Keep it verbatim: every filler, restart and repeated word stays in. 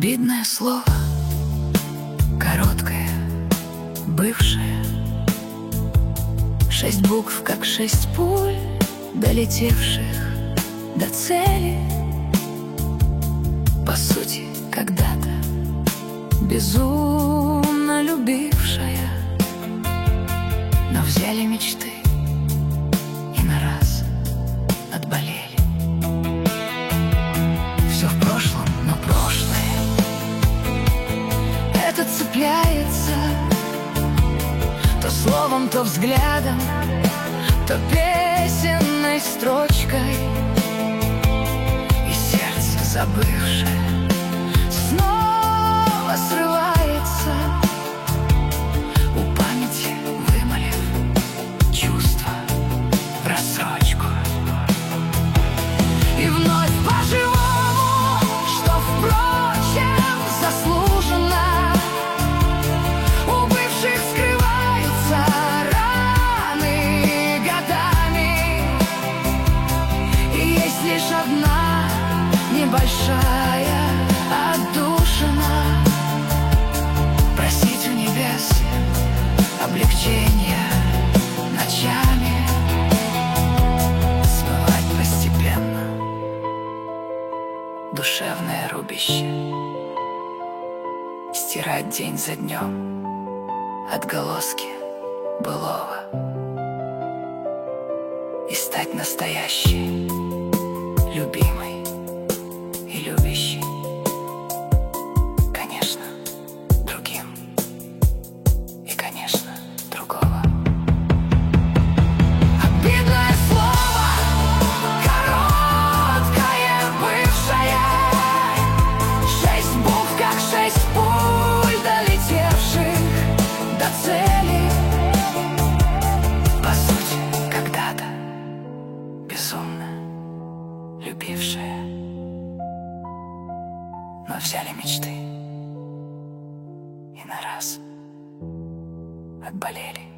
Обидное слово, короткое, бывшее. Шесть букв, как шесть пуль, долетевших до цели. По сути, когда-то безумно любившая, но взяли мечты и на раз отболели. Все в прошлом, но прошлое это цепляется то словом, то взглядом, то песенной строчкой. И сердце, забывшее, снова срывается, у памяти вымолив чувства в рассрочку. И вновь по-живому, что, впрочем, заслуженно, у бывших скрываются раны годами. И есть лишь одна небольшая отдушина: просить у небес облегчения ночами, смывать постепенно душевное рубище, стирать день за днем отголоски былого и стать настоящей, любимой и любящей, конечно, другим и, конечно, другого. Обидное слово, короткое, бывшее. Шесть букв, как шесть пуль, долетевших до цели. По сути, когда-то безумно любившая, но взяли мечты и на раз отболели.